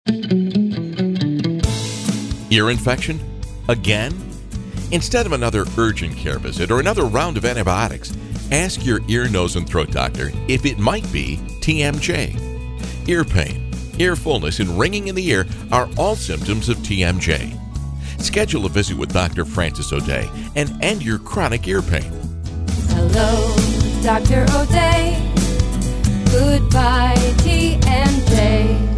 Ear infection? Again? Instead of another urgent care visit or another round of antibiotics, ask your ear, nose, and throat doctor if it might be TMJ. Ear pain, ear fullness, and ringing in the ear are all symptoms of TMJ. Schedule a visit with Dr. Francis O'Day and end your chronic ear pain. Hello, Dr. O'Day. Goodbye, TMJ.